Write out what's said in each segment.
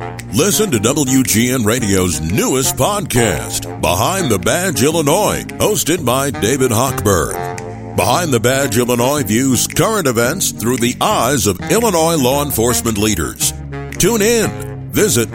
Listen to WGN Radio's newest podcast, Behind the Badge Illinois, hosted by David Hochberg. Behind the Badge Illinois views current events through the eyes of Illinois law enforcement leaders. Tune in. Visit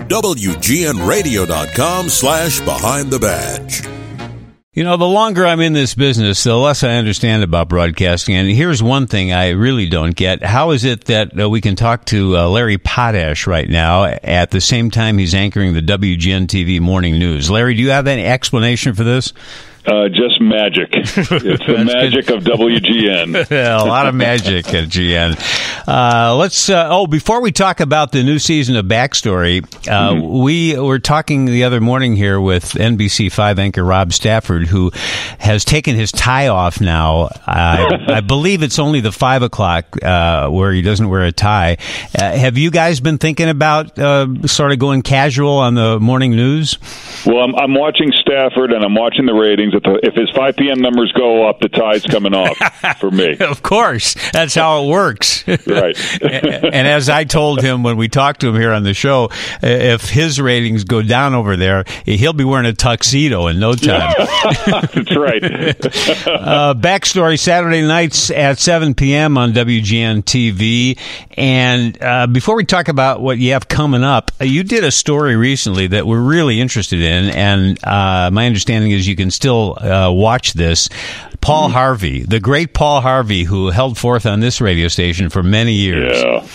WGNRadio.com/Behind the Badge. You know, the longer I'm in this business, the less I understand about broadcasting. And here's one thing I really don't get. How is it that we can talk to Larry Potash right now at the same time he's anchoring the WGN TV morning news? Larry, do you have any explanation for this? Just magic. It's the magic of WGN. A lot of magic at GN. Before we talk about the new season of Backstory, we were talking the other morning here with NBC5 anchor Rob Stafford, who has taken his tie off now. I believe it's only the 5 o'clock where he doesn't wear a tie. Have you guys been thinking about sort of going casual on the morning news? Well, I'm watching Stafford and I'm watching the ratings. If his 5 p.m. numbers go up, the tie's coming off for me. Of course. That's how it works. Right. And as I told him when we talked to him here on the show, if his ratings go down over there, he'll be wearing a tuxedo in no time. That's right. Backstory Saturday nights at 7 p.m. on WGN TV. And before we talk about what you have coming up, you did a story recently that we're really interested in. And my understanding is you can still watch this. Paul Harvey, the great Paul Harvey, who held forth on this radio station for many years.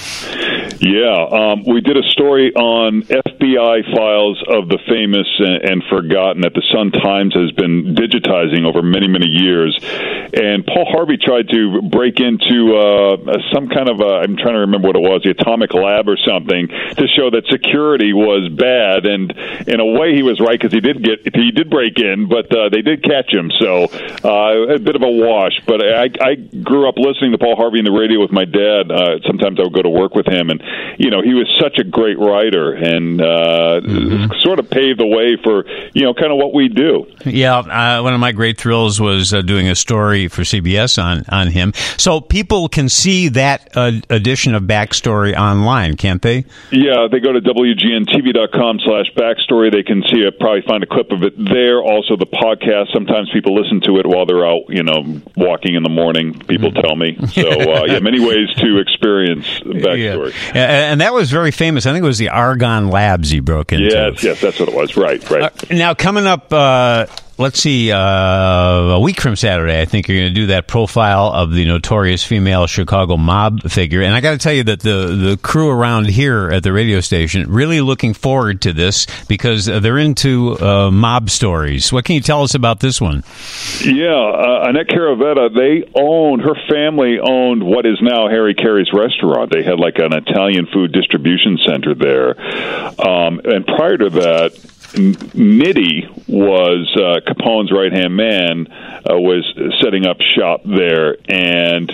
Yeah. We did a story on FBI files of the famous and forgotten that the Sun-Times has been digitizing over many, many years. And Paul Harvey tried to break into some kind of I'm trying to remember what it was, the atomic lab or something, to show that security was bad. And in a way, he was right, because he did break in, but they did catch him. So a bit of a wash. But I grew up listening to Paul Harvey on the radio with my dad. Sometimes I would go to work with him, and he was such a great writer, and sort of paved the way for kind of what we do. Yeah, one of my great thrills was doing a story for CBS on him. So people can see that edition of Backstory online, can't they? Yeah, they go to WGNTV.com/Backstory. They can see it, probably find a clip of it there. Also, the podcast. Sometimes people listen to it while they're out, walking in the morning. People tell me. So, many ways to experience Backstory. Yeah. And that was very famous. I think it was the Argonne Labs he broke into. Yes, that's what it was. Right. Now, coming up, let's see, a week from Saturday, I think you're going to do that profile of the notorious female Chicago mob figure. And I got to tell you that the crew around here at the radio station really looking forward to this, because they're into mob stories. What can you tell us about this one? Yeah, Annette Caravetta, her family owned what is now Harry Carey's restaurant. They had like an Italian food distribution center there. And prior to that, Nitti was Capone's right-hand man, was setting up shop there. And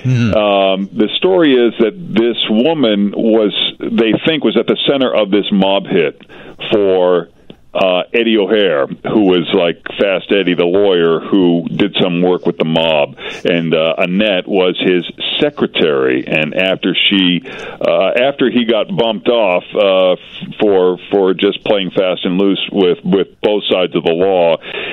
the story is that this woman they think was at the center of this mob hit for Eddie O'Hare, who was like Fast Eddie, the lawyer who did some work with the mob, and Annette was his secretary. And after he got bumped off for just playing fast and loose with both sides of the law,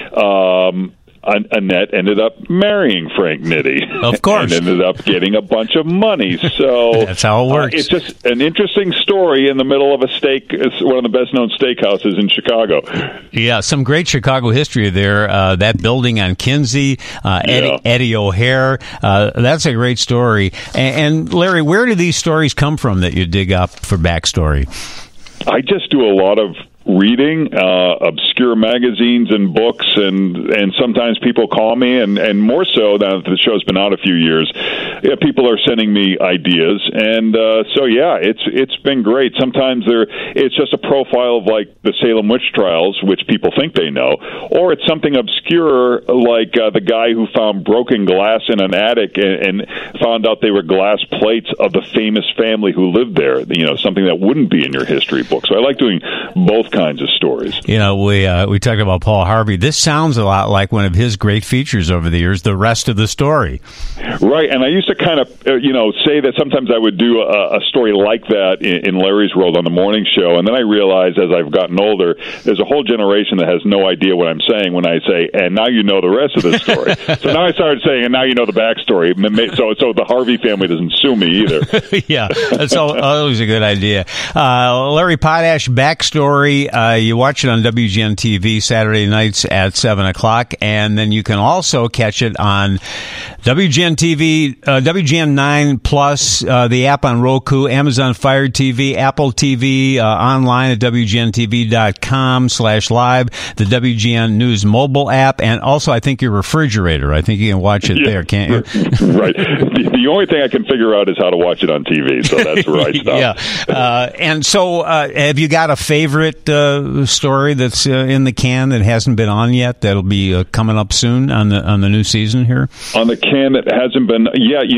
Annette ended up marrying Frank Nitti. Of course. And ended up getting a bunch of money. So that's how it works. It's just an interesting story in the middle of it's one of the best-known steakhouses in Chicago. Yeah, some great Chicago history there. That building on Kinsey, Eddie O'Hare. That's a great story. And Larry, where do these stories come from that you dig up for Backstory? I just do a lot of reading obscure magazines and books, and sometimes people call me, and more so now that the show's been out a few years, people are sending me ideas, and it's been great. Sometimes it's just a profile of like the Salem witch trials, which people think they know, or it's something obscure like the guy who found broken glass in an attic and found out they were glass plates of the famous family who lived there. Something that wouldn't be in your history book. So I like doing both kinds of stories. You know, we talked about Paul Harvey. This sounds a lot like one of his great features over the years, The Rest of the Story. Right, and I used to kind of, say that sometimes I would do a story like that in Larry's World on the morning show, and then I realized as I've gotten older, there's a whole generation that has no idea what I'm saying when I say, and now you know the rest of the story. So now I started saying, and now you know the backstory, so the Harvey family doesn't sue me either. Yeah, that's always a good idea. Larry Potash backstory, you watch it on WGN TV Saturday nights at 7 o'clock, and then you can also catch it on WGN TV, WGN 9 Plus, the app on Roku, Amazon Fire TV, Apple TV, online at WGNTV.com/live, the WGN News mobile app, and also I think your refrigerator. I think you can watch it there, can't you? Right. The only thing I can figure out is how to watch it on TV, so that's where I stop. Yeah. And so have you got a favorite story that's in the can that hasn't been on yet that'll be coming up soon on the new season here? On the can that hasn't been,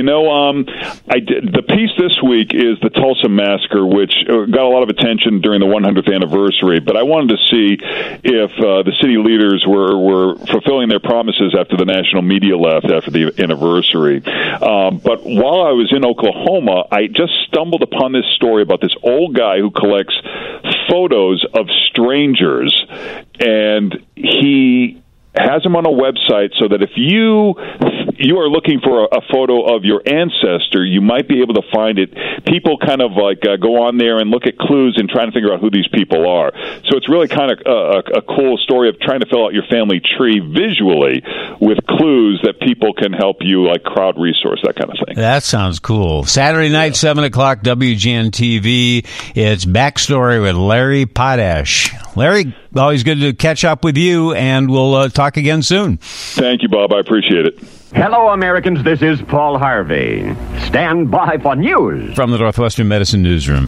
the piece this week is the Tulsa Massacre, which got a lot of attention during the 100th anniversary, but I wanted to see if the city leaders were fulfilling their promises after the national media left after the anniversary. But while I was in Oklahoma, I just stumbled upon this story about this old guy who collects photos of strangers, and he has them on a website so that if you are looking for a photo of your ancestor, you might be able to find it. People kind of go on there and look at clues and trying to figure out who these people are. So it's really kind of a cool story of trying to fill out your family tree visually with clues that people can help you, like crowd resource, that kind of thing. That sounds cool. Saturday night, 7 o'clock, WGN TV. It's Backstory with Larry Potash. Larry, always good to catch up with you, and we'll talk again soon. Thank you, Bob. I appreciate it. Hello, Americans. This is Paul Harvey. Stand by for news from the Northwestern Medicine Newsroom.